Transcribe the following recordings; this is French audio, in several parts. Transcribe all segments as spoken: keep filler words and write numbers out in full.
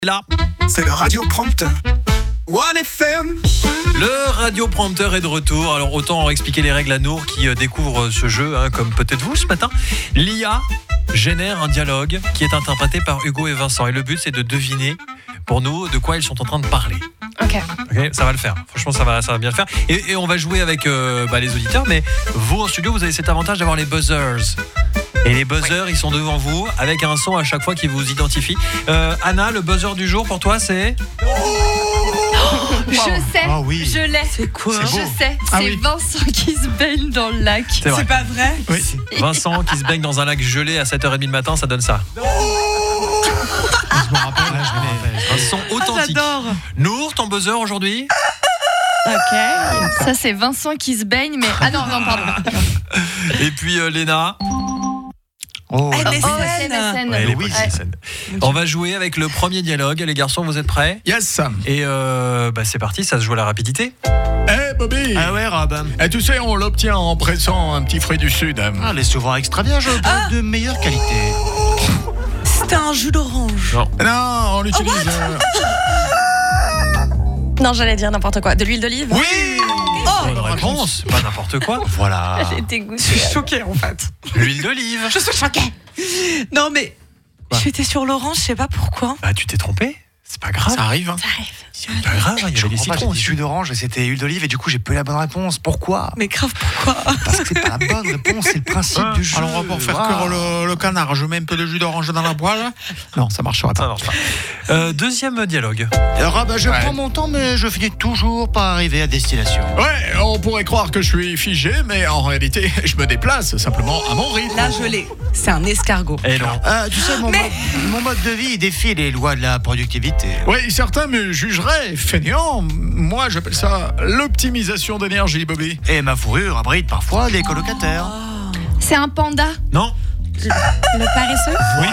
Là, c'est le radioprompteur. One F M. Le radioprompteur est de retour. Alors autant expliquer les règles à Nour qui euh, découvre ce jeu, hein, comme peut-être vous ce matin. L'I A génère un dialogue qui est interprété par Hugo et Vincent. Et le but, c'est de deviner pour nous de quoi ils sont en train de parler. Ok. Ok, ça va le faire. Franchement, ça va, ça va bien le faire. Et, et on va jouer avec euh, bah, les auditeurs. Mais vous, en studio, vous avez cet avantage d'avoir les buzzers. Et les buzzers, ils sont devant vous avec un son à chaque fois qui vous identifie. Euh, Anna, le buzzer du jour pour toi, c'est... Je sais, Ah oui. je l'ai. C'est quoi Je sais, Ah c'est oui. Vincent qui se baigne dans le lac. C'est vrai. pas vrai. Oui. Vincent qui se baigne dans un lac gelé à sept heures trente le matin, ça donne ça. Je me rappelle. Un son authentique. J'adore. Nour, ton buzzer aujourd'hui? Ok. Ça, c'est Vincent qui se baigne, mais. Ah non, non, pardon. Et puis euh, Léna. Oh, Oh, c'est M S N. Ouais, elle est Oui. pas S N. On va jouer avec le premier dialogue. Les garçons, vous êtes prêts? Yes. Et euh, bah, c'est parti, ça se joue à la rapidité. Eh Bobby. Ah ouais, Rob. Eh, tu sais, on l'obtient en pressant un petit fruit du Sud. Ah, elle est souvent extra bien, je Ah. de meilleure qualité. C'était un jus d'orange. Non. Non, on l'utilise. euh, Non, j'allais dire n'importe quoi. De l'huile d'olive. Oui. Bonne réponse, pas n'importe quoi. Voilà. J'ai dégoûté. Je suis choquée en fait. L'huile d'olive. Je suis choquée. Non mais Quoi j'étais sur l'orange, je sais pas pourquoi. Bah tu t'es trompé. C'est pas grave. Ça arrive. Hein. Ça arrive. C'est pas grave, il y avait Je des comprends pas, j'ai citrons dit aussi. jus d'orange et c'était huile d'olive et du coup j'ai pas eu la bonne réponse. Pourquoi? Mais grave pourquoi? Parce que c'est pas la bonne réponse, c'est le principe Ah. du jeu. Alors on va pour faire Voilà. cuire le, le canard. Je mets un peu de jus d'orange dans la poêle. Non, ça marchera Ça pas. marche pas. Euh, deuxième dialogue. Alors, ah bah, je Ouais. prends mon temps mais je finis toujours par arriver à destination. Ouais, on pourrait croire que je suis figé, mais en réalité, je me déplace simplement à mon rythme. Là je l'ai. C'est un escargot. Eh non. Ah, tu sais, mon, Mais- mode, mon mode de vie il défie les lois de la productivité. Oui, certains me jugeraient feignant. Moi, j'appelle ça l'optimisation d'énergie, Bobby. Et ma fourrure abrite parfois des colocataires. C'est un panda. Non. Le paresseux? Oui.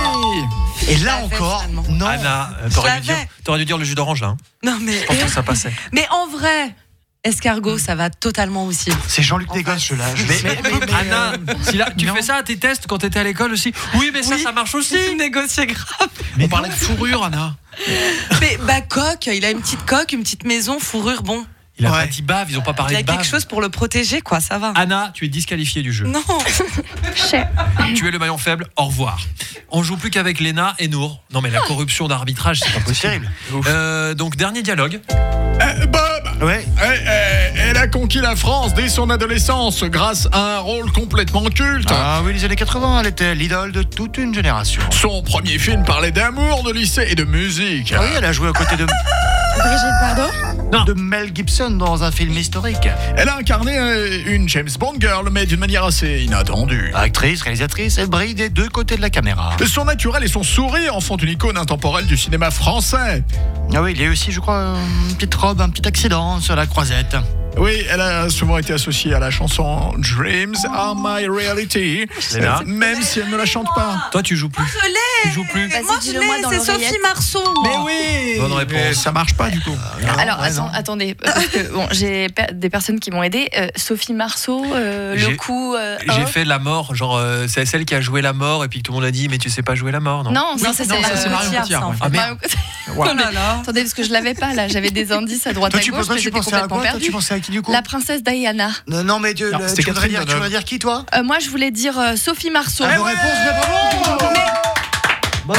Et Je là l'avais, encore, finalement. non. Anna, euh, t'aurais dû, Je dire, l'avais. t'aurais dû dire le jus d'orange là. Hein. Non mais. Je pense que ça passait. Mais en vrai, escargot, ça va totalement aussi. C'est Jean-Luc Desgosses, je l'ai. je Mais, sais. Anna, si là, tu non. fais ça à tes tests quand t'étais à l'école aussi? Oui, mais ça, Oui. ça marche aussi. C'est négocié grave. On parlait de fourrure, Anna. Mais bah coque, il a une petite coque, une petite maison, fourrure, bon. Il a Ouais. pas dit bave, ils ont pas Il parlé a de bave. quelque chose pour le protéger quoi, ça va. Anna, tu es disqualifiée du jeu. Non. Chais. Tu es le maillon faible, au revoir. On joue plus qu'avec Léna et Nour. Non mais la corruption d'arbitrage, c'est pas C'est possible. terrible. Euh, donc dernier dialogue. Eh, Bob. Ouais. Eh, eh, elle a conquis la France dès son adolescence grâce à un rôle complètement culte. Ah oui, les années quatre-vingts, elle était l'idole de toute une génération. Son premier film parlait d'amour, de lycée et de musique. Ah oui, elle a joué aux côtés de, Brigitte Bardot? de Mel Gibson dans un film historique. Elle a incarné euh, une James Bond girl, mais d'une manière assez inattendue. Actrice, réalisatrice, elle brille des deux côtés de la caméra. Son naturel et son sourire en font une icône intemporelle du cinéma français. Ah oui, il y a eu aussi, je crois, une petite robe, un petit accident sur la croisette. Oui, elle a souvent été associée à la chanson Dreams Are My Reality, Léna. même si elle ne la chante pas. Toi, tu joues plus. Je l'ai. Tu joues plus. Vas-y, Moi je dis-le-moi l'ai, dans c'est l'oreillette. Sophie Marceau. oui Bonne réponse. Mais ça marche pas du coup. Alors, ouais, attends- non. attendez, parce que bon, j'ai pe- des personnes qui m'ont aidé. Euh, Sophie Marceau, euh, J'ai- le coup. euh, J'ai off. fait la mort, genre euh, c'est celle qui a joué la mort et puis que tout le monde a dit mais tu sais pas jouer la mort, non? Non, Oui, ça, ça, c'est non, ça, euh, c'est Marion Cotillard, Cotillard, ça, en ouais. fait. Ah, merde. Marion- Oh là là. Attendez, parce que je l'avais pas là, j'avais des indices à droite Toi, à tu, gauche, toi, mais tu j'étais pensais à complètement quoi Toi, perdue. tu pensais à qui du coup La princesse Diana. Non, non, mais tu, Non, le- c'était tu, voudrais Catherine dire, tu Deneuve. voudrais dire qui, toi Euh, moi, je voulais dire euh, Sophie Marceau. Bonne réponse, mais bravo. Bonne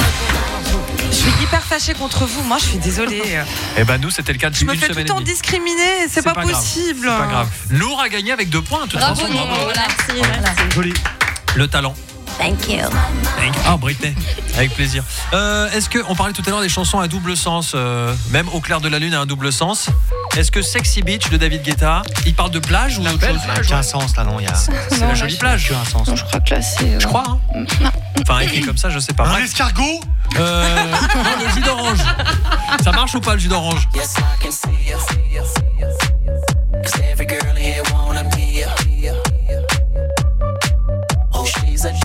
Je suis hyper fâchée contre vous. Moi je suis désolée. Eh ben nous c'était le cas depuis Je me une fais tout semaine le et temps demie. discriminer, c'est pas, pas grave. possible. C'est pas grave. Nour a gagné avec deux points. De toute Bravo, façon, Nour, bravo. voilà. Merci. Joli. Le talent. Thank you. Ah, Britney, avec plaisir. Euh, est-ce que on parlait tout à l'heure des chansons à double sens, euh, même Au clair de la lune a un double sens. Est-ce que Sexy Beach de David Guetta, il parle de plage ou autre belle chose? plage. Tu as un sens là, non il y a... C'est Non, la là, jolie je- plage. Tu as un sens. Je crois que là, c'est. Je crois. Hein. Enfin écrit comme ça, je sais pas. Un Bref. escargot. Euh, non, le jus d'orange. Ça marche ou pas le jus d'orange? Yes, I can see you, see you, see